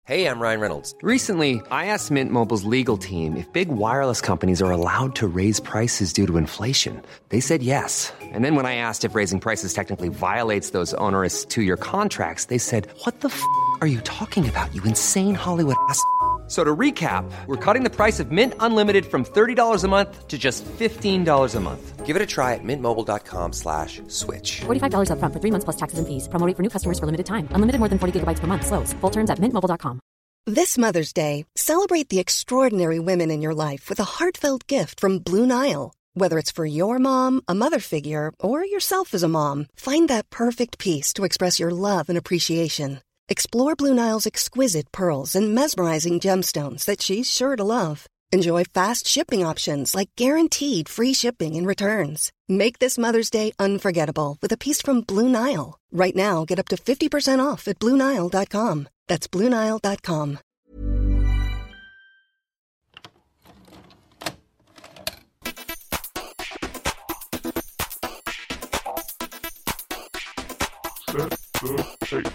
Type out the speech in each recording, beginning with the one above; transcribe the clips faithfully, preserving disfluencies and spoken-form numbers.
Hey, I'm Ryan Reynolds. Recently, I asked Mint Mobile's legal team if big wireless companies are allowed to raise prices due to inflation. They said yes. And then when I asked if raising prices technically violates those onerous two-year contracts, they said, what the f*** are you talking about, you insane Hollywood ass f- So to recap, we're cutting the price of Mint Unlimited from thirty dollars a month to just fifteen dollars a month. Give it a try at mintmobile.com slash switch. forty-five dollars up front for three months plus taxes and fees. Promo rate for new customers for limited time. Unlimited more than forty gigabytes per month. Slows full terms at mint mobile dot com. This Mother's Day, celebrate the extraordinary women in your life with a heartfelt gift from Blue Nile. Whether it's for your mom, a mother figure, or yourself as a mom, find that perfect piece to express your love and appreciation. Explore Blue Nile's exquisite pearls and mesmerizing gemstones that she's sure to love. Enjoy fast shipping options like guaranteed free shipping and returns. Make this Mother's Day unforgettable with a piece from Blue Nile. Right now, get up to fifty percent off at blue nile dot com. That's blue nile dot com. Set the tape.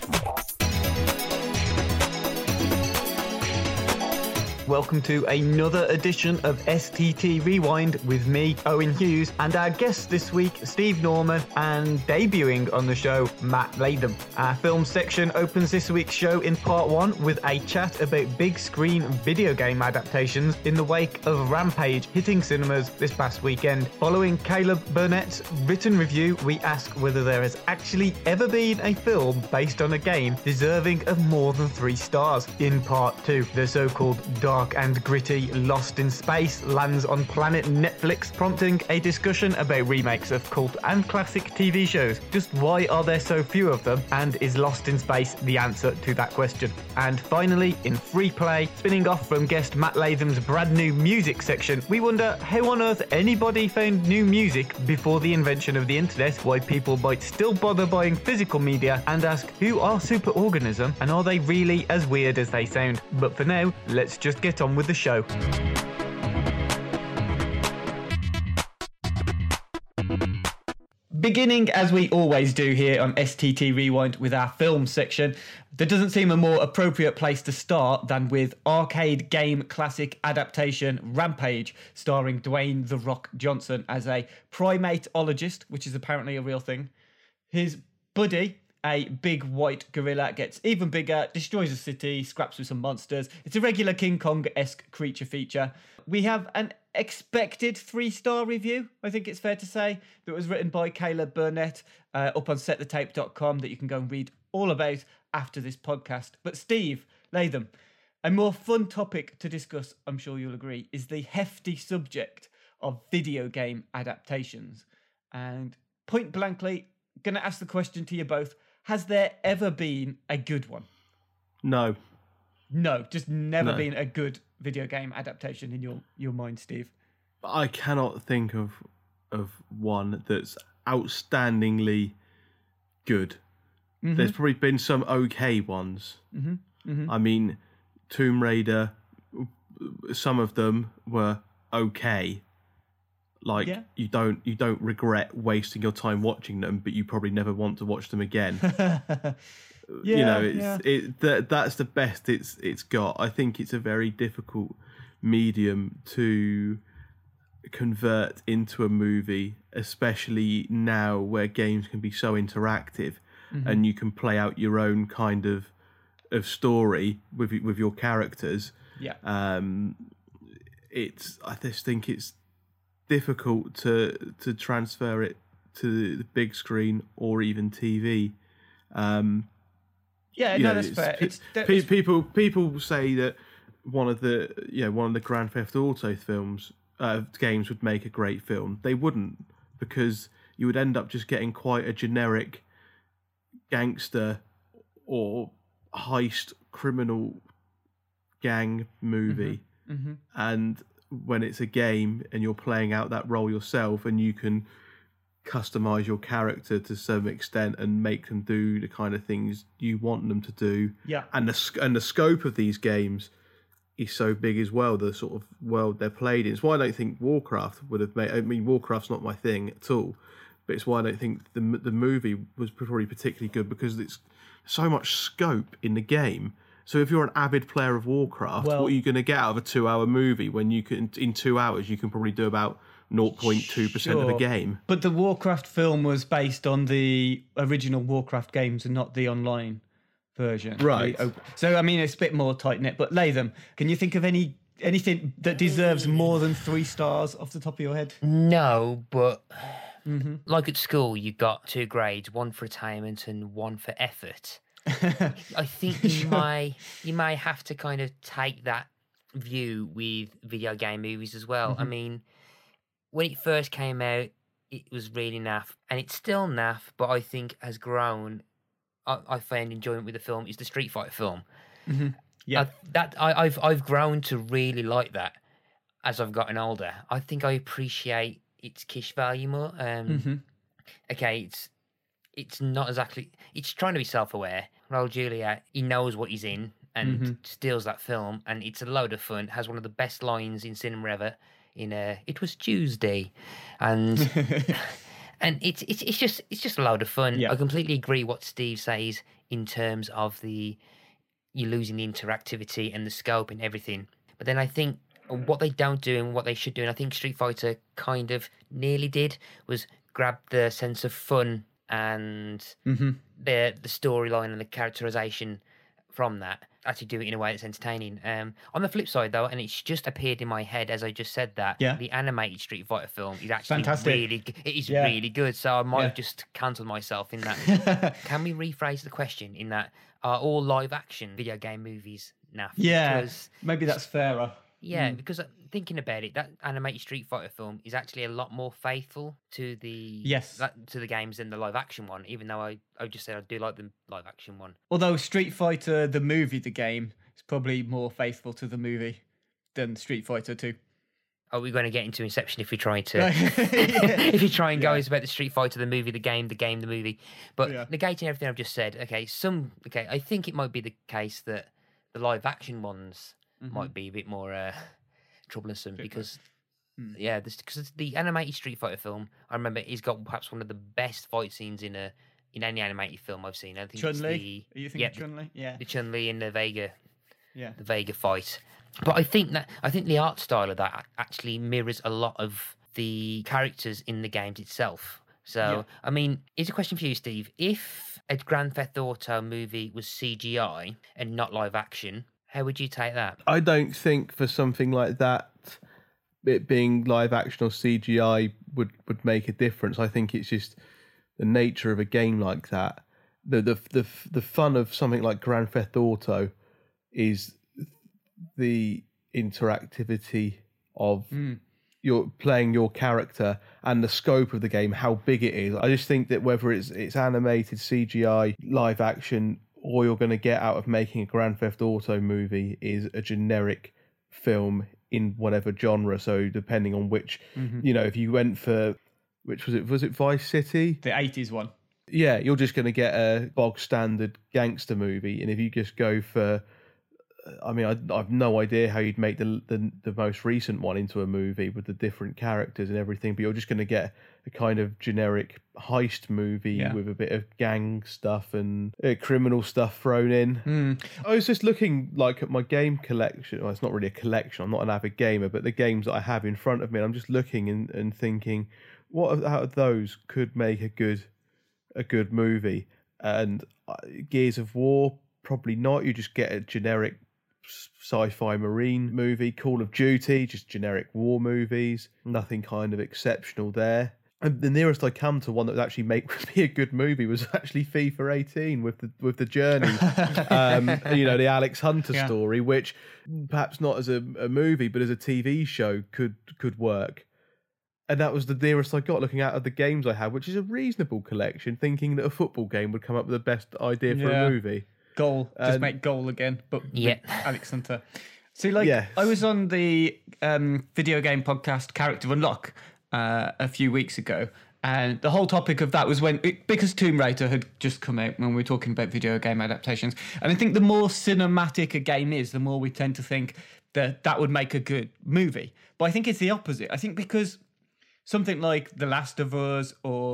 Welcome to another edition of S T T Rewind with me, Owen Hughes, and our guests this week, Steve Norman, and debuting on the show, Matt Latham. Our film section opens this week's show in part one with a chat about big screen video game adaptations in the wake of Rampage hitting cinemas this past weekend. Following Caleb Burnett's written review, we ask whether there has actually ever been a film based on a game deserving of more than three stars. In part two, the so-called dark and gritty Lost in Space lands on Planet Netflix, prompting a discussion about remakes of cult and classic T V shows. Just why are there so few of them, and is Lost in Space the answer to that question? And finally, in Free Play, spinning off from guest Matt Latham's brand new music section, we wonder how on earth anybody found new music before the invention of the internet, why people might still bother buying physical media, and ask who are Superorganism and are they really as weird as they sound. But for now, let's just get on with the show. Beginning as we always do here on S T T Rewind with our film section, there doesn't seem a more appropriate place to start than with arcade game classic adaptation Rampage, starring Dwayne "The Rock" Johnson as a primateologist, which is apparently a real thing. His buddy, a big white gorilla, gets even bigger, destroys a city, scraps with some monsters. It's a regular King Kong-esque creature feature. We have an expected three-star review, I think it's fair to say, that was written by Caleb Burnett uh, up on set the tape dot com that you can go and read all about after this podcast. But Steve Latham, a more fun topic to discuss, I'm sure you'll agree, is the hefty subject of video game adaptations. And point blankly, going to ask the question to you both, has there ever been a good one? No. No, just never No. been a good video game adaptation in your, your mind, Steve. I cannot think of of one that's outstandingly good. Mm-hmm. There's probably been some okay ones. Mm-hmm. Mm-hmm. I mean, Tomb Raider, some of them were okay. Like Yeah. you don't you don't regret wasting your time watching them, but you probably never want to watch them again. Yeah, you know, it's yeah. it that that's the best it's it's got. I think it's a very difficult medium to convert into a movie, especially now where games can be so interactive, Mm-hmm. and you can play out your own kind of of story with with your characters. Yeah. Um, it's I just think it's difficult to to transfer it to the big screen or even T V. Um, Yeah, you no, know, that's it's- fair. pe- It's, that- pe- it's- people people say that one of the yeah one of the Grand Theft Auto films uh, games would make a great film. They wouldn't, because you would end up just getting quite a generic gangster or heist criminal gang movie. Mhm. And when it's a game and you're playing out that role yourself, and you can customize your character to some extent and make them do the kind of things you want them to do. Yeah. And the sc- and the scope of these games is so big as well, the sort of world they're played in. It's why I don't think Warcraft would have made... I mean, Warcraft's not my thing at all, but it's why I don't think the the movie was probably particularly good, because it's so much scope in the game, So if you're an avid player of Warcraft, Well- what are you going to get out of a two-hour movie when you can, in two hours, you can probably do about zero point two percent of the Sure. game? But the Warcraft film was based on the original Warcraft games and not the online version. Right. The op- So, I mean, it's a bit more tight-knit. But Latham, can you think of any anything that deserves more than three stars off the top of your head? No, but like at school, you got two grades, one for attainment and one for effort. I think you may you may have to kind of take that view with video game movies as well. I mean, when it first came out, it was really naff, and it's still naff, but I think has grown. I, I found enjoyment with the film is the Street Fighter film. Yeah. I, that I, I've I've grown to really like that as I've gotten older. I think I appreciate its kish value more. Um, Okay, it's it's not exactly. It's trying to be self-aware. Raul Julia, he knows what he's in and steals that film, and it's a load of fun. Has one of the best lines in cinema ever. In uh, it was Tuesday, and and it's it's it's just it's just a load of fun. Yeah. I completely agree what Steve says in terms of the you're losing the interactivity and the scope and everything. But then I think what they don't do and what they should do, and I think Street Fighter kind of nearly did, was grab the sense of fun and the the storyline and the characterization from that. Actually do it in a way that's entertaining. Um, on the flip side, though, and it's just appeared in my head as I just said that, Yeah. the animated Street Fighter film is actually Fantastic. really g- it is Yeah. really good. So I might Yeah. have just cancelled myself in that. Can we rephrase the question in that are all live action video game movies naff? Yeah, Because, maybe that's fairer. yeah, because uh, thinking about it, that animated Street Fighter film is actually a lot more faithful to the Yes. that, to the games than the live action one. Even though I, I just said I do like the live action one. Although Street Fighter, the movie, the game, is probably more faithful to the movie than Street Fighter two. Are we going to get into Inception if we try to Yeah. if you try and go about the Street Fighter, the movie, the game, the game, the movie? But Yeah. negating everything I've just said, okay, some okay, I think it might be the case that the live action ones might be a bit more uh, troublesome because yeah, because the animated Street Fighter film, I remember, he's got perhaps one of the best fight scenes in a in any animated film I've seen. I think it's Chun-Li? the Are you thinking yeah, Chun-Li? Yeah. the Chun Li and the Vega Yeah. the Vega fight. But I think that I think the art style of that actually mirrors a lot of the characters in the games itself. So, Yeah. I mean, here's a question for you, Steve. If a Grand Theft Auto movie was C G I and not live action, how would you take that? I don't think for something like that, it being live action or C G I would, would make a difference. I think it's just the nature of a game like that. The the the the fun of something like Grand Theft Auto is the interactivity of your playing your character and the scope of the game, how big it is. I just think that whether it's it's animated, C G I, live action, all you're going to get out of making a Grand Theft Auto movie is a generic film in whatever genre. So depending on which, you know, if you went for, which was it, was it Vice City? The eighties one. Yeah, you're just going to get a bog standard gangster movie. And if you just go for, I mean, I, I've no idea how you'd make the, the the most recent one into a movie with the different characters and everything, but you're just going to get a kind of generic heist movie Yeah. with a bit of gang stuff and uh, criminal stuff thrown in. Hmm. I was just looking like at my game collection. Well, it's not really a collection. I'm not an avid gamer, but the games that I have in front of me, and I'm just looking and, and thinking, what out of those could make a good a good movie? And uh, Gears of War, probably not. You just get a generic sci-fi marine movie. Call of Duty, just generic war movies, nothing kind of exceptional there. And the nearest I come to one that would actually make me a good movie was actually FIFA eighteen with the with the journey, um, you know, the Alex Hunter Yeah. story, which perhaps not as a, a movie but as a T V show could could work. And that was the nearest I got looking out of the games I had, which is a reasonable collection, thinking that a football game would come up with the best idea for Yeah. a movie. Goal. Just Um, make goal again, but with Yeah. Alex Hunter. See, like, Yes. I was on the um, video game podcast Character Unlock uh, a few weeks ago, and the whole topic of that was when, it, because Tomb Raider had just come out when we were talking about video game adaptations, and I think the more cinematic a game is, the more we tend to think that that would make a good movie. But I think it's the opposite. I think because something like The Last of Us or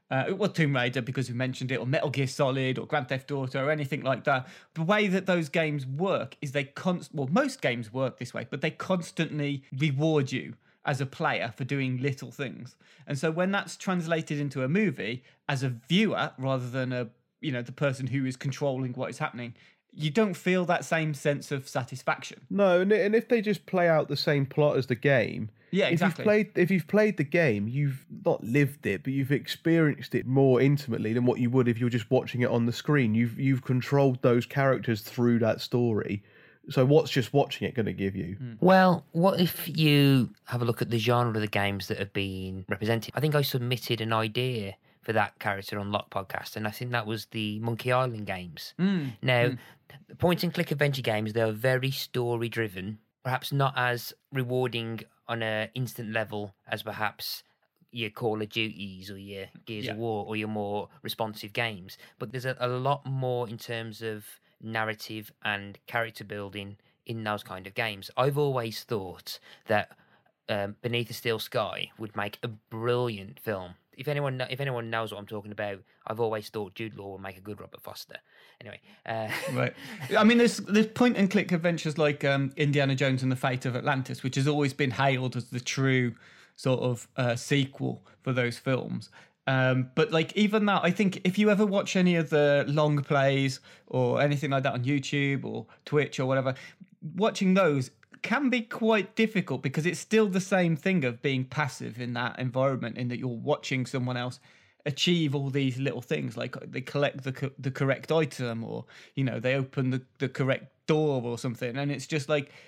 Uh, well, Tomb Raider, because we mentioned it, or Metal Gear Solid, or Grand Theft Auto, or anything like that. The way that those games work is they const- well, most games work this way, but they constantly reward you as a player for doing little things. And so when that's translated into a movie, as a viewer, rather than a you know the person who is controlling what is happening, you don't feel that same sense of satisfaction. No, and and if they just play out the same plot as the game, Yeah, exactly. If you've played, if you've played the game, you've not lived it, but you've experienced it more intimately than what you would if you were just watching it on the screen. You've you've controlled those characters through that story. So what's just watching it going to give you? Well, what if you have a look at the genre of the games that have been represented? I think I submitted an idea for that Character Unlock podcast, and I think that was the Monkey Island games. Mm. Now, Mm. the point-and-click adventure games, they are very story-driven, perhaps not as rewarding on an instant level as perhaps your Call of Duties or your Gears Yeah. of War or your more responsive games. But there's a, a lot more in terms of narrative and character building in those kind of games. I've always thought that um, Beneath a Steel Sky would make a brilliant film. If anyone kno- if anyone knows what I'm talking about, I've always thought Jude Law would make a good Robert Foster. Anyway, uh, Right. I mean, there's there's point and click adventures like um, Indiana Jones and the Fate of Atlantis, which has always been hailed as the true sort of uh, sequel for those films. Um, but like even that, I think if you ever watch any of the long plays or anything like that on YouTube or Twitch or whatever, watching those can be quite difficult because it's still the same thing of being passive in that environment, in that you're watching someone else achieve all these little things, like they collect the co- the correct item, or you know they open the, the correct door or something, and it's just like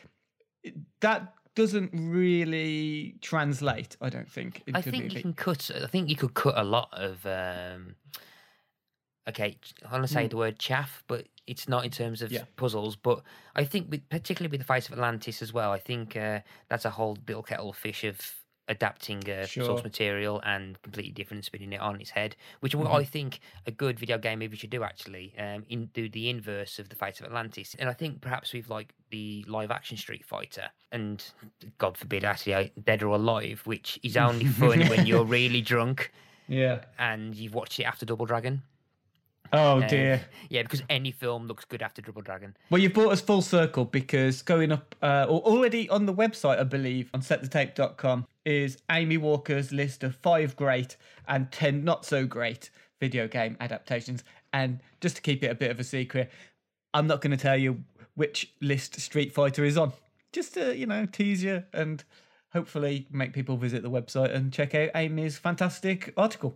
that doesn't really translate, I don't think, into I think movie. you can cut. I think you could cut a lot of. Um, okay, I want to say Mm. the word chaff, but it's not in terms of Yeah. puzzles. But I think, with, particularly with the Face of Atlantis as well, I think uh, that's a whole little kettle of fish of adapting uh, Sure. source material and completely different, spinning it on its head, which Mm-hmm. I think a good video game movie should do. Actually, um, in do the inverse of the Face of Atlantis, and I think perhaps with like the live action Street Fighter, and God forbid, actually, uh, Dead or Alive, which is only fun when you're really drunk Yeah. and you've watched it after Double Dragon. Oh Uh, dear. Yeah, because any film looks good after Double Dragon. Well, you've brought us full circle, because going up uh, or already on the website, I believe, on set the tape dot com, is Amy Walker's list of five great and ten not so great video game adaptations. And just to keep it a bit of a secret, I'm not going to tell you which list Street Fighter is on. Just to, you know, tease you and hopefully make people visit the website and check out Amy's fantastic article.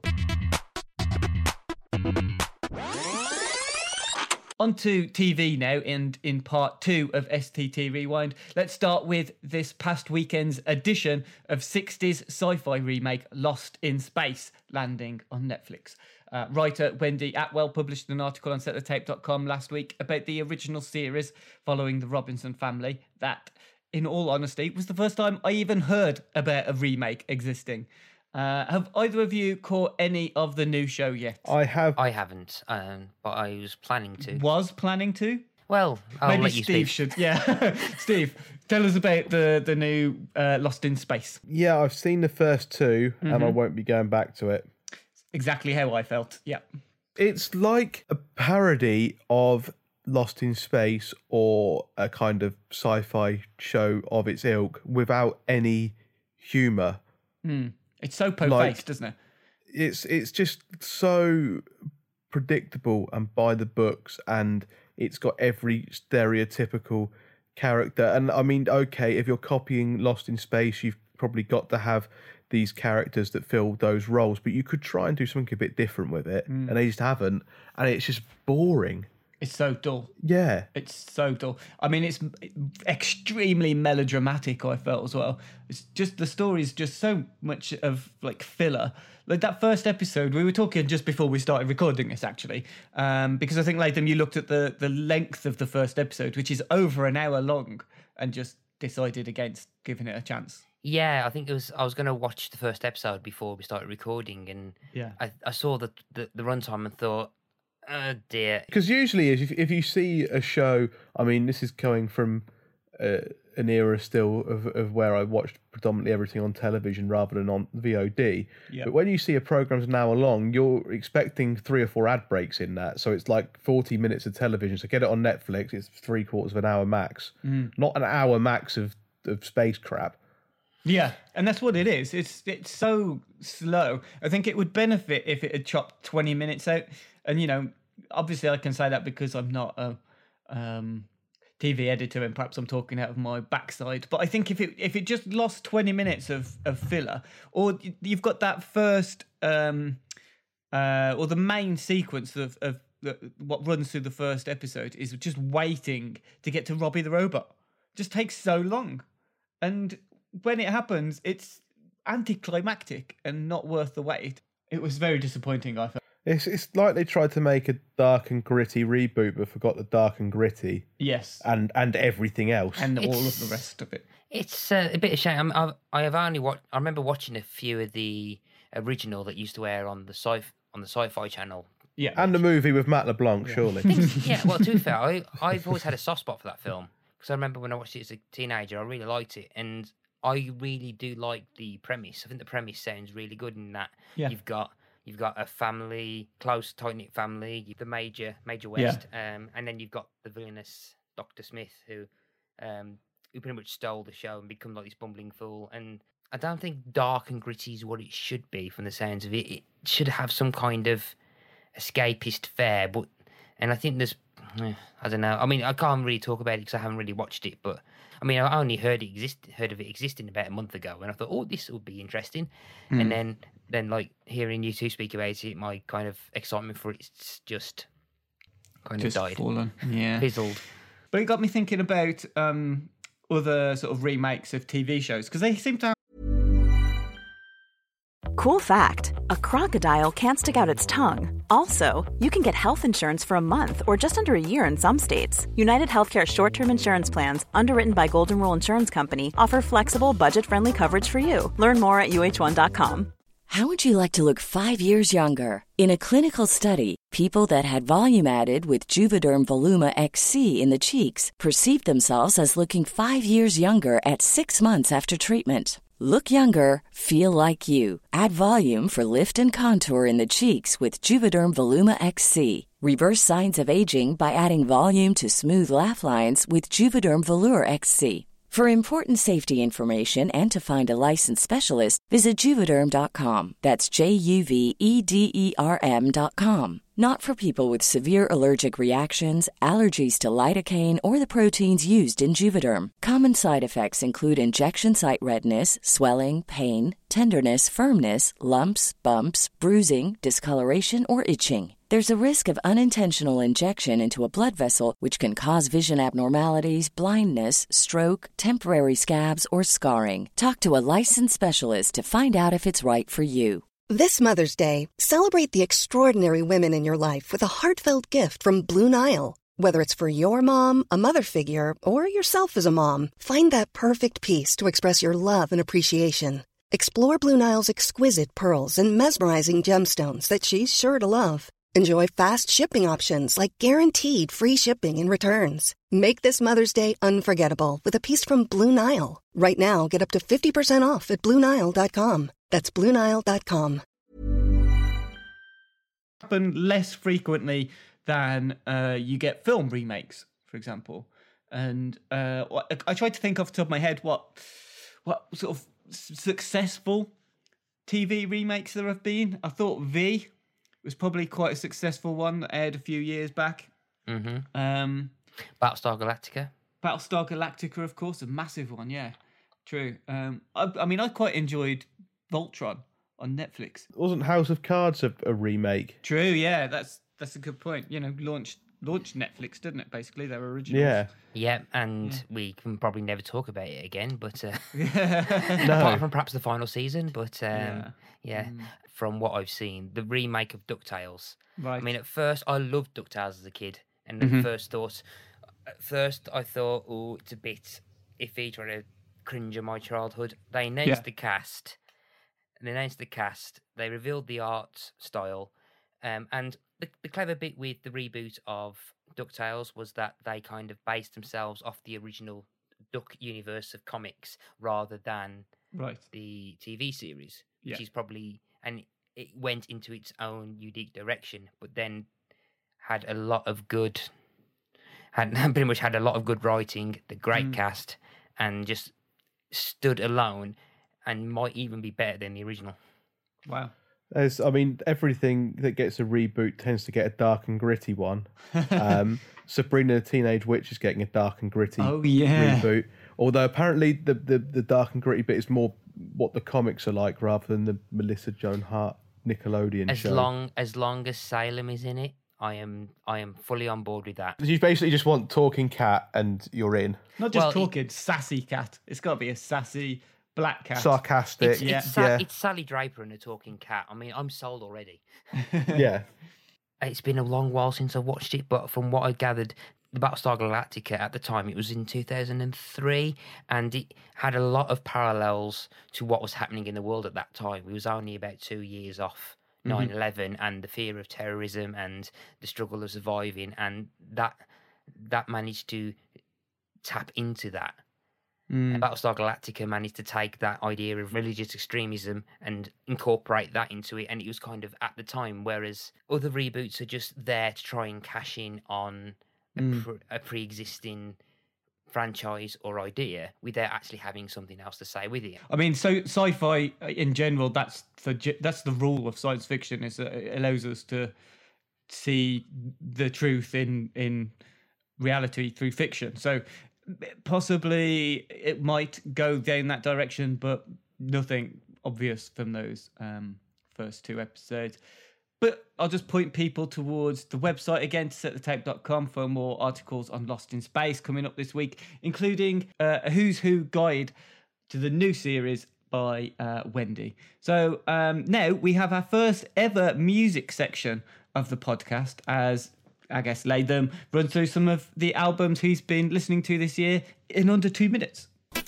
On to T V now, and in part two of S T T Rewind. Let's start with this past weekend's edition of sixties sci-fi remake Lost in Space, landing on Netflix. Uh, writer Wendy Atwell published an article on set the tape dot com last week about the original series following the Robinson family that, in all honesty, was the first time I even heard about a remake existing. Uh, have either of you caught any of the new show yet? I have. I haven't, um, but I was planning to. Was planning to? Well, I'll Maybe let you Steve speak. should. Yeah, Steve, tell us about the the new uh, Lost in Space. Yeah, I've seen the first two, and I Mm-hmm. won't be going back to it. Exactly how I felt. Yeah. It's like a parody of Lost in Space, or a kind of sci-fi show of its ilk, without any humour. It's so po-faced, Like- doesn't it? It's it's just so predictable and by the books, and it's got every stereotypical character. And I mean, okay, if you're copying Lost in Space, you've probably got to have these characters that fill those roles, but you could try and do something a bit different with it, and they just haven't, and it's just boring. It's so dull. Yeah. It's so dull. I mean, it's extremely melodramatic, I felt, as well. It's just, the story is just so much of, like, filler. Like, that first episode, we were talking just before we started recording this, actually, um, because I think, Latham, you looked at the, the length of the first episode, which is over an hour long, and just decided against giving it a chance. Yeah, I think it was. I was going to watch the first episode before we started recording, and Yeah. I, I saw the, the the runtime and thought, oh dear. Because usually, if if you see a show, I mean, this is going from uh, an era still of, of where I watched predominantly everything on television rather than on V O D. Yep. But when you see a program's an hour long, you're expecting three or four ad breaks in that. So it's like forty minutes of television. So get it on Netflix, it's three quarters of an hour max. Mm. Not an hour max of, of space crap. Yeah, and that's what it is. It's it's so slow. I think it would benefit if it had chopped twenty minutes out. And, you know, obviously I can say that because I'm not a um, T V editor and perhaps I'm talking out of my backside. But I think if it if it just lost twenty minutes of, of filler, or you've got that first, um, uh, or the main sequence of, of the, what runs through the first episode is just waiting to get to Robbie the Robot. It just takes so long. And when it happens, it's anticlimactic and not worth the wait. It was very disappointing, I felt. It's it's like they tried to make a dark and gritty reboot, but forgot the dark and gritty. Yes. And and everything else. And It's- all of the rest of it. It's uh, a bit of a shame. I, I've, I have only watched. I remember watching a few of the original that used to air on the sci on the Sci-Fi Channel. Yeah. And the movie with Matt LeBlanc, surely. Yeah, well, to be fair, I, I've always had a soft spot for that film because I remember when I watched it as a teenager, I really liked it, and I really do like the premise. I think the premise sounds really good in that Yeah. you've got you've got a family, close, tight knit family, you've the Major Major West, um, and then you've got the villainous Doctor Smith who um, who pretty much stole the show and become like this bumbling fool. And I don't think dark and gritty is what it should be from the sounds of it. It should have some kind of escapist fare, but and I think there's eh, I don't know. I mean, I can't really talk about it because I haven't really watched it, but I mean, I only heard it exist, heard of it existing about a month ago, and I thought, oh, this would be interesting. Hmm. And then, then like hearing you two speak about it, my kind of excitement for it's just kind Just of died, fallen. Yeah. fizzled. But it got me thinking about um, other sort of remakes of T V shows because they seem to have. Cool fact, a crocodile can't stick out its tongue. Also, you can get health insurance for a month or just under a year in some states. United Healthcare short-term insurance plans, underwritten by Golden Rule Insurance Company, offer flexible, budget-friendly coverage for you. Learn more at U H one dot com. How would you like to look five years younger? In a clinical study, people that had volume added with Juvederm Voluma X C in the cheeks perceived themselves as looking five years younger at six months after treatment. Look younger, feel like you. Add volume for lift and contour in the cheeks with Juvederm Voluma X C. Reverse signs of aging by adding volume to smooth laugh lines with Juvederm Volure X C. For important safety information and to find a licensed specialist, visit Juvederm dot com. That's J U V E D E R M dot com. Not for people with severe allergic reactions, allergies to lidocaine, or the proteins used in Juvederm. Common side effects include injection site redness, swelling, pain, tenderness, firmness, lumps, bumps, bruising, discoloration, or itching. There's a risk of unintentional injection into a blood vessel, which can cause vision abnormalities, blindness, stroke, temporary scabs, or scarring. Talk to a licensed specialist to find out if it's right for you. This Mother's Day, celebrate the extraordinary women in your life with a heartfelt gift from Blue Nile. Whether it's for your mom, a mother figure, or yourself as a mom, find that perfect piece to express your love and appreciation. Explore Blue Nile's exquisite pearls and mesmerizing gemstones that she's sure to love. Enjoy fast shipping options like guaranteed free shipping and returns. Make this Mother's Day unforgettable with a piece from Blue Nile. Right now, get up to fifty percent off at Blue Nile dot com. That's Blue Nile dot com. Happen less frequently than uh, you get film remakes, for example. And uh, I, I tried to think off the top of my head what what sort of successful T V remakes there have been. I thought V was probably quite a successful one that aired a few years back. Mm-hmm. Um, Battlestar Galactica. Battlestar Galactica, of course, a massive one. Yeah, true. Um, I, I mean, I quite enjoyed Voltron on Netflix. Wasn't House of Cards a, a remake? True. Yeah, that's that's a good point. You know, launched launched Netflix, didn't it? Basically, their originals. Yeah. Yeah, and yeah. we can probably never talk about it again, but uh, No. apart from perhaps the final season. But um, yeah, yeah Mm. from what I've seen, the remake of DuckTales. Right. I mean, at first I loved DuckTales as a kid, and Mhm. at first thought, at first I thought, oh, it's a bit iffy, trying to cringe on my childhood. They announced Yeah. the cast, and they announced the cast. They revealed the art style, um, and the, the clever bit with the reboot of DuckTales was that they kind of based themselves off the original Duck universe of comics rather than right. the T V series, which Yeah. is probably, and it went into its own unique direction, but then had a lot of good, had pretty much had a lot of good writing, the great Mm. cast, and just stood alone, and might even be better than the original. Wow. As I mean, everything that gets a reboot tends to get a dark and gritty one. Um, Sabrina the Teenage Witch is getting a dark and gritty Oh, yeah. reboot. Although apparently the, the, the dark and gritty bit is more what the comics are like rather than the Melissa Joan Hart Nickelodeon As show. long as long as Salem is in it, I am I am fully on board with that. You basically just want talking cat and you're in. Not just Well, it- talking, sassy cat. It's got to be a sassy black cat. Sarcastic. It's, Yeah. it's, Sa- yeah. it's Sally Draper and a talking cat. I mean, I'm sold already. yeah. It's been a long while since I watched it, but from what I gathered, the Battlestar Galactica at the time, it was in two thousand three, and it had a lot of parallels to what was happening in the world at that time. We was only about two years off nine eleven and the fear of terrorism and the struggle of surviving, and that that managed to tap into that. Mm. And Battlestar Galactica managed to take that idea of religious extremism and incorporate that into it, and it was kind of at the time, whereas other reboots are just there to try and cash in on a, Mm. pre- a pre-existing franchise or idea without actually having something else to say with it. I mean, so sci-fi in general, that's the ge- that's the rule of science fiction, is that it allows us to see the truth in in reality through fiction. So possibly it might go down that direction, but nothing obvious from those um, first two episodes. But I'll just point people towards the website again, to set the tape dot com, for more articles on Lost in Space coming up this week, including uh, a Who's Who guide to the new series by uh, Wendy. So um, now we have our first ever music section of the podcast, as I guess Latham run through some of the albums he's been listening to this year in under two minutes.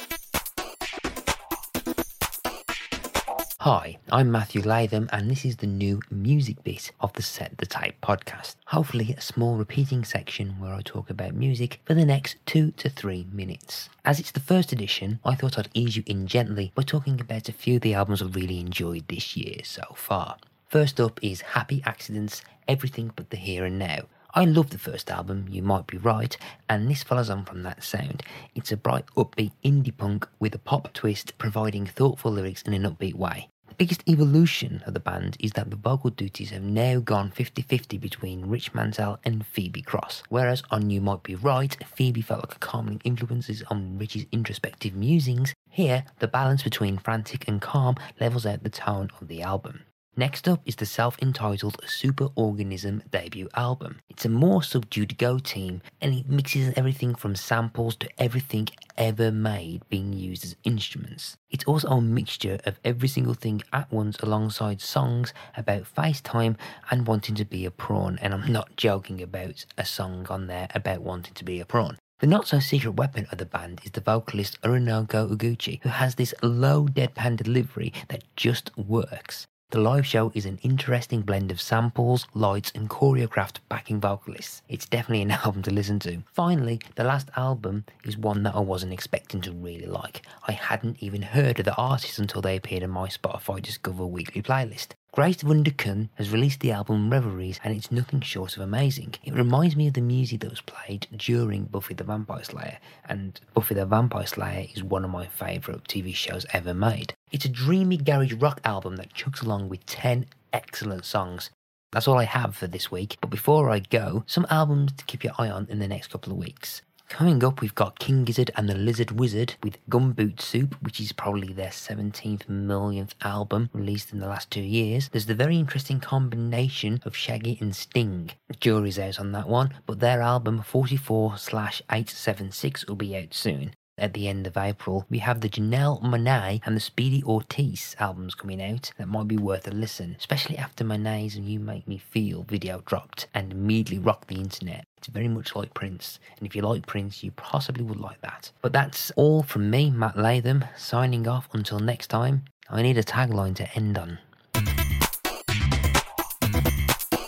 Hi, I'm Matthew Latham, and this is the new music bit of the Set the Tape podcast. Hopefully a small repeating section where I talk about music for the next two to three minutes. As it's the first edition, I thought I'd ease you in gently by talking about a few of the albums I've really enjoyed this year so far. First up is Happy Accidents, Everything But the Here and Now. I love the first album, You Might Be Right, and this follows on from that sound. It's a bright, upbeat indie punk with a pop twist, providing thoughtful lyrics in an upbeat way. The biggest evolution of the band is that the vocal duties have now gone fifty-fifty between Rich Mantel and Phoebe Cross, whereas on You Might Be Right, Phoebe felt like a calming influences on Rich's introspective musings. Here, the balance between frantic and calm levels out the tone of the album. Next up is the self-entitled Superorganism debut album. It's a more subdued go team, and it mixes everything from samples to everything ever made being used as instruments. It's also a mixture of every single thing at once, alongside songs about FaceTime and wanting to be a prawn, and I'm not joking about a song on there about wanting to be a prawn. The not-so-secret weapon of the band is the vocalist Orinoco Uguchi, who has this low deadpan delivery that just works. The live show is an interesting blend of samples, lights and choreographed backing vocalists. It's definitely an album to listen to. Finally, the last album is one that I wasn't expecting to really like. I hadn't even heard of the artist until they appeared in my Spotify Discover weekly playlist. Grace Wunderkuhn has released the album Reveries, and it's nothing short of amazing. It reminds me of the music that was played during Buffy the Vampire Slayer, and Buffy the Vampire Slayer is one of my favourite T V shows ever made. It's a dreamy garage rock album that chugs along with ten excellent songs. That's all I have for this week, but before I go, some albums to keep your eye on in the next couple of weeks. Coming up, we've got King Gizzard and the Lizard Wizard with Gumboot Soup, which is probably their seventeenth millionth album released in the last two years. There's the very interesting combination of Shaggy and Sting. The jury's out on that one, but their album forty-four slash eight seventy-six will be out soon. At the end of April, we have the Janelle Monáe and the Speedy Ortiz albums coming out that might be worth a listen, especially after Monáe's You Make Me Feel video dropped and immediately rocked the internet. It's very much like Prince, and if you like Prince, you possibly would like that. But that's all from me, Matt Latham, signing off until next time. I need a tagline to end on.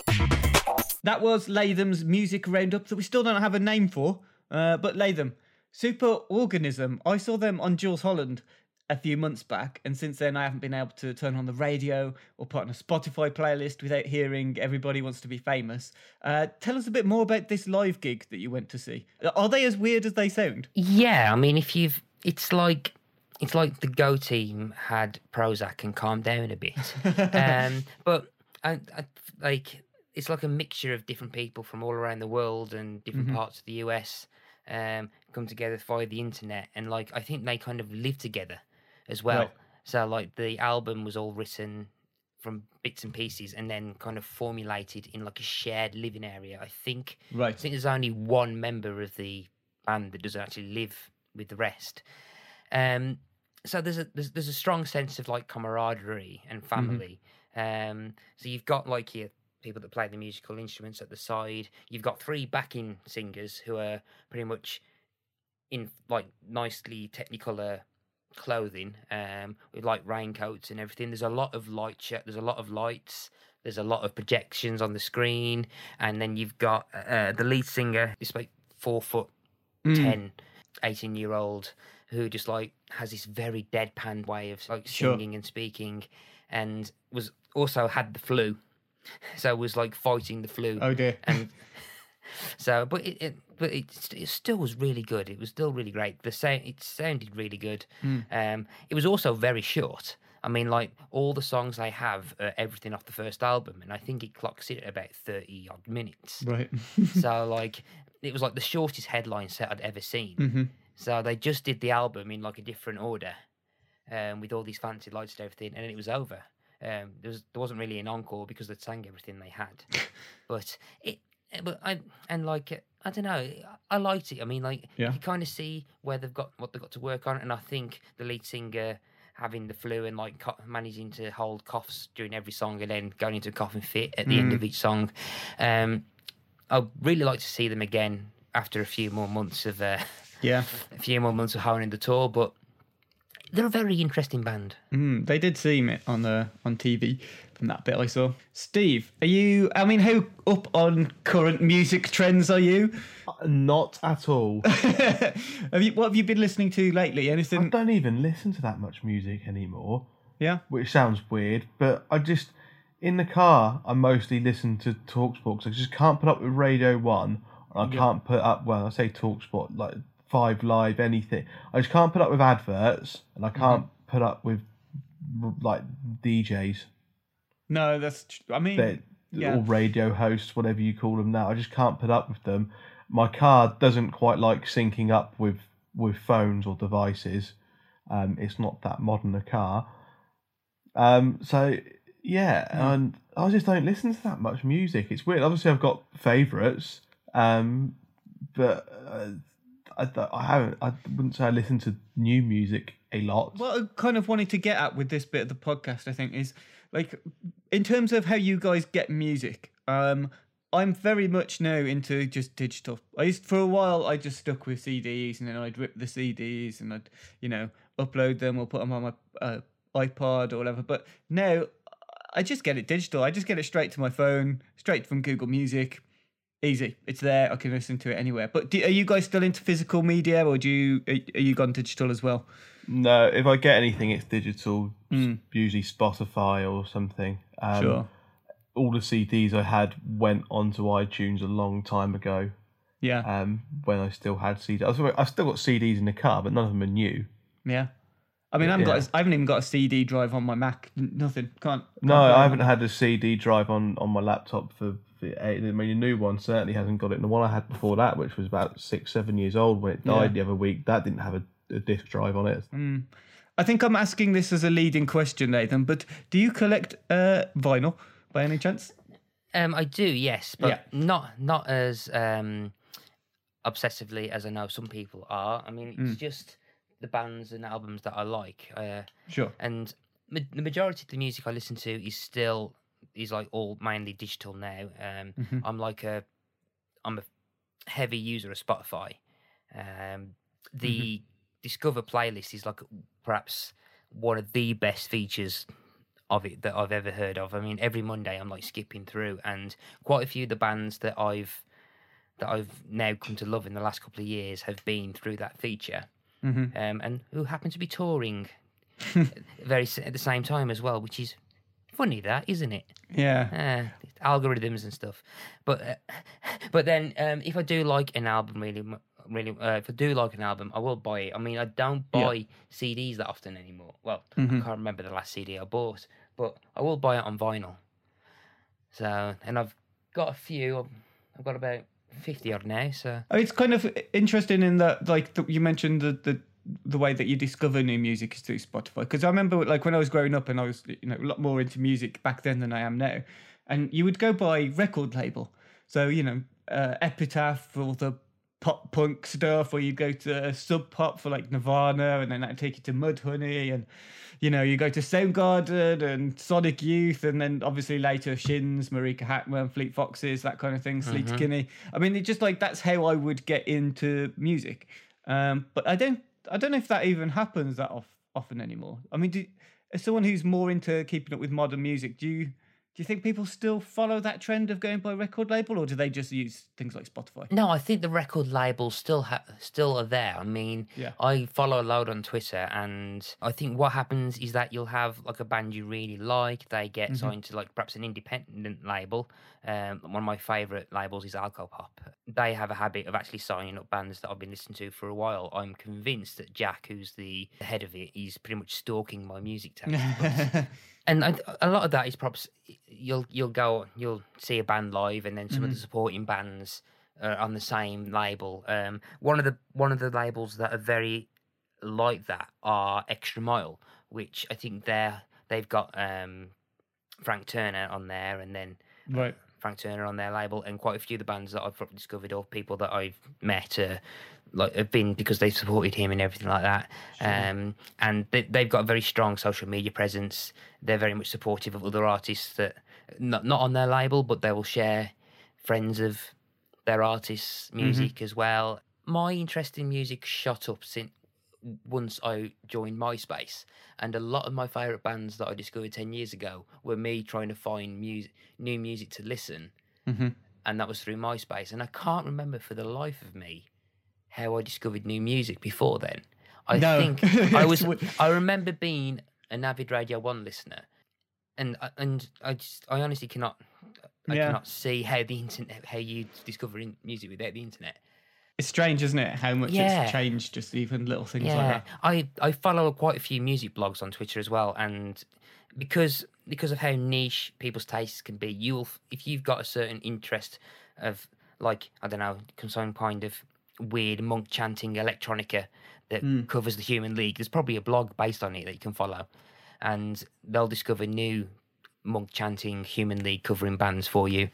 That was Latham's music roundup that we still don't have a name for, uh, but Latham, Superorganism. I saw them on Jules Holland a few months back, and since then I haven't been able to turn on the radio or put on a Spotify playlist without hearing Everybody Wants to Be Famous. Uh, tell us a bit more about this live gig that you went to see. Are they as weird as they sound? Yeah, I mean, if you've, it's like it's like the Go Team had Prozac and calmed down a bit, um, but I, I, like it's like a mixture of different people from all around the world and different mm-hmm. parts of the U S um, come together via the internet, and like I think they kind of live together as well. Right. So like the album was all written from bits and pieces and then kind of formulated in like a shared living area. I think right. I think there's only one member of the band that doesn't actually live with the rest. Um so there's a there's, there's a strong sense of like camaraderie and family. Mm-hmm. Um so you've got like your people that play the musical instruments at the side. You've got three backing singers who are pretty much in like nicely technicolor clothing, um, with like raincoats and everything. There's a lot of light. Sh- there's a lot of lights. There's a lot of projections on the screen, and then you've got uh, the lead singer. This like four foot mm. ten, eighteen year old who just like has this very deadpan way of like singing sure. and speaking, and was also had the flu, so was like fighting the flu. Oh dear. And so, but it, it but it, it still was really good. It was still really great. The sound, it sounded really good. Mm. Um, it was also very short. I mean, like all the songs I have are everything off the first album, and I think it clocks it at about thirty odd minutes. Right. So, like, it was like the shortest headline set I'd ever seen. Mm-hmm. So they just did the album in like a different order, um, with all these fancy lights and everything, and then it was over. Um, there was there wasn't really an encore because they'd sang everything they had, but it. But I and like I don't know, I liked it. I mean, like yeah. you kind of see where they've got what they've got to work on, and I think the lead singer having the flu and like co- managing to hold coughs during every song, and then going into a coughing fit at the mm. end of each song. Um, I'd really like to see them again after a few more months of uh, yeah, a few more months of honing the tour, but. They're a very interesting band. Mm, they did seem it on the on T V from that bit I saw. Steve, are you? I mean, how up on current music trends are you? Not at all. have you? What have you been listening to lately? Anything? I don't even listen to that much music anymore. Yeah, which sounds weird, but I just in the car I mostly listen to TalkSport because I just can't put up with Radio One. I yeah. can't put up. Well, I say TalkSport like. Five Live, anything. I just can't put up with adverts, and I can't mm-hmm. put up with like D Js. No, that's. I mean, They're, yeah. or radio hosts, whatever you call them now. I just can't put up with them. My car doesn't quite like syncing up with with phones or devices. Um, it's not that modern a car. Um, so yeah, mm. and I just don't listen to that much music. It's weird. Obviously, I've got favourites, um, but. Uh, I, I haven't. I wouldn't say I listen to new music a lot. What I kind of wanted to get at with this bit of the podcast, I think, is like in terms of how you guys get music. Um, I'm very much now into just digital. I used for a while. I just stuck with C Ds, and then I'd rip the C Ds and I'd you know upload them or put them on my uh, iPod or whatever. But now I just get it digital. I just get it straight to my phone, straight from Google Music. Easy, it's there. I can listen to it anywhere. But do, are you guys still into physical media, or do you are you gone digital as well? No, if I get anything, it's digital. Mm. Usually Spotify or something. Um, sure. All the C Ds I had went onto iTunes a long time ago. Yeah. Um, when I still had C Ds, I've still got C Ds in the car, but none of them are new. Yeah. I mean, I haven't, yeah. got a, I haven't even got a C D drive on my Mac. Nothing. Can't. can't no, I haven't had a C D drive on, on my laptop for. I mean, the new one certainly hasn't got it. And the one I had before that, which was about six, seven years old when it died yeah. the other week, that didn't have a, a disc drive on it. Mm. I think I'm asking this as a leading question, Nathan, but do you collect uh, vinyl by any chance? Um, I do, yes, but yeah. not not as um, obsessively as I know some people are. I mean, it's mm. just the bands and albums that I like. Uh, sure. And ma- the majority of the music I listen to is still... is like all mainly digital now. Um, mm-hmm. I'm like a, I'm a heavy user of Spotify. Um, the mm-hmm. Discover playlist is like perhaps one of the best features of it that I've ever heard of. I mean, every Monday I'm like skipping through, and quite a few of the bands that I've that I've now come to love in the last couple of years have been through that feature, Mm-hmm. um, and who happen to be touring very s- at the same time as well, which is funny, that isn't it? Yeah. Uh, algorithms and stuff. But uh, but then um, if I do like an album really, mu- really, uh, if I do like an album, I will buy it. I mean, I don't buy Yeah. C Ds that often anymore. Well, Mhm. I can't remember the last C D I bought, but I will buy it on vinyl. So, and I've got a few. I've, I've got about fifty odd now. So Oh, it's kind of interesting in that, like the, you mentioned the, the the way that you discover new music is through Spotify. Because I remember, like when I was growing up, and I was you know a lot more into music back then than I am now, and you would go by record label. So you know, uh, Epitaph for all the pop punk stuff, or you go to Sub Pop for like Nirvana, and then that take you to Mudhoney, and you know you go to Soundgarden and Sonic Youth, and then obviously later Shins, Marika Hackman, Fleet Foxes, that kind of thing, Sleater Kinney. I mean, it just like that's how I would get into music. Um, but I don't, I don't know if that even happens that off, often anymore. I mean, do, as someone who's more into keeping up with modern music, do you? Do you think people still follow that trend of going by record label, or do they just use things like Spotify? no, I think the record labels still ha- still are there. I mean, Yeah. I follow a load on Twitter, and I think what happens is that you'll have like a band you really like. They get signed to like perhaps an independent label. Um, one of my favourite labels is Alcopop. They have a habit of actually signing up bands that I've been listening to for a while. I'm convinced that Jack, who's the head of it, is pretty much stalking my music taste. And I, a lot of that is perhaps you'll you'll go you'll see a band live, and then some of the supporting bands are on the same label. Um, one of the one of the labels that are very like that are Extra Mile, which I think they're they've got um, Frank Turner on there, and then Right. Frank Turner on their label, and quite a few of the bands that I've discovered or people that I've met uh, like have been because they supported him and everything like that. Um, and they, they've got a very strong social media presence. They're very much supportive of other artists that not not on their label, but they will share friends of their artists' music as well. My interest in music shot up since once I joined MySpace, and a lot of my favourite bands that I discovered ten years ago were me trying to find music, new music to listen, Mm-hmm. and that was through MySpace. And I can't remember for the life of me how I discovered new music before then. I No. think I was. It's w- I remember being an avid Radio One listener, and and I just I honestly cannot. I Yeah. cannot see how the internet, how you discover in- music without the internet. It's strange, isn't it? How much Yeah. it's changed, just even little things Yeah, like that. I, I follow quite a few music blogs on Twitter as well, and because because of how niche people's tastes can be, you'll if you've got a certain interest of like I don't know some kind of weird monk chanting electronica that covers the Human League, there's probably a blog based on it that you can follow, and they'll discover new monk chanting Human League covering bands for you,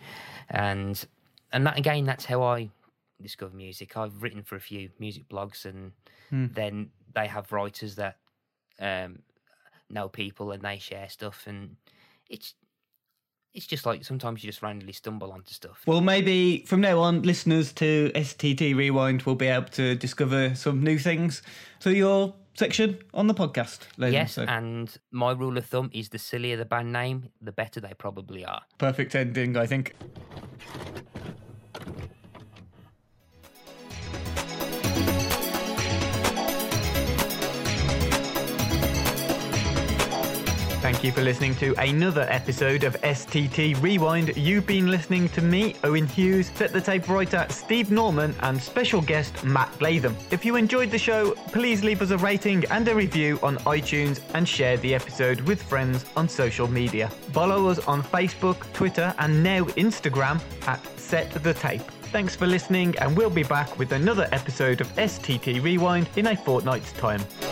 and and that again that's how I discover music. I've written for a few music blogs, and then they have writers that um, know people, and they share stuff, and it's it's just like sometimes you just randomly stumble onto stuff. Well, maybe from now on, listeners to S T T Rewind will be able to discover some new things through your section on the podcast. Later. Yes, So, and my rule of thumb is the sillier the band name, the better they probably are. perfect ending, I think. Thank you for listening to another episode of S T T Rewind. You've been listening to me, Owen Hughes, Set the Tape writer Steve Norman, and special guest Matt Latham. If you enjoyed the show, please leave us a rating and a review on iTunes and share the episode with friends on social media. Follow us on Facebook, Twitter, and now Instagram at Set the Tape. Thanks for listening, and we'll be back with another episode of S T T Rewind in a fortnight's time.